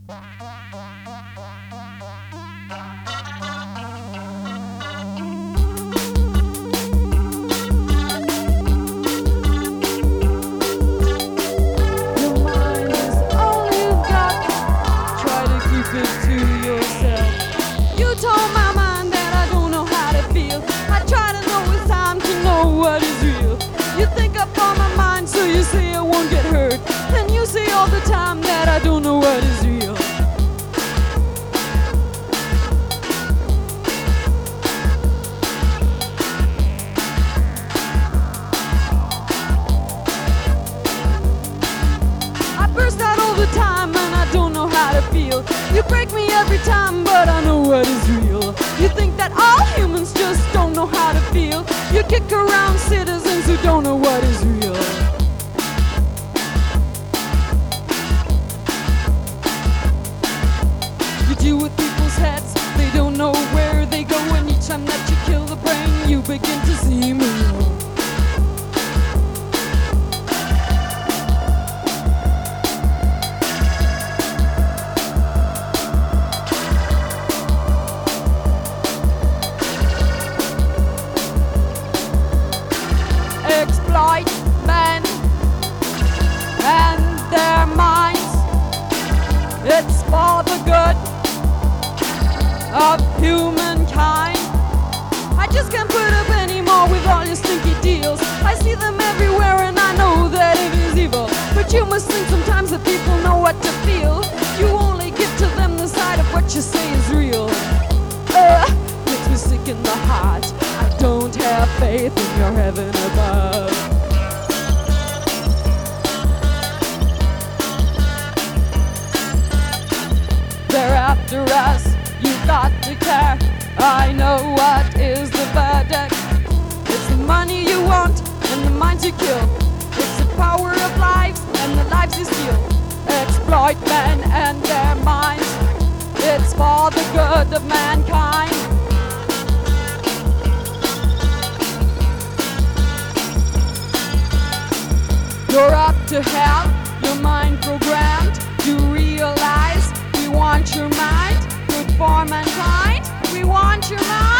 All the time that I don't know what is real. I burst out all the time and I don't know how to feel. You break me every time, but I know what is real. You think that all humans just don't know how to feel. You kick around citizens who don't know what is real. You with people's heads, they don't know where they go, and each time that you kill the brain, you begin to see me. Exploit men and their minds. It's for the good of humankind. I just can't put up anymore with all your stinky deals. I see them everywhere and I know that it is evil. But you must think sometimes that people know what to feel. You only give to them the side of what you say is real. Makes me sick in the heart. I don't have faith in your heaven above. They're after us. You got to care. I know what is the verdict. It's the money you want and the minds you kill. It's the power of lives and the lives you steal. Exploit men and their minds. It's for the good of mankind. You're up to hell, your mind programmed. You realize we want your mind. For mankind, we want your mind.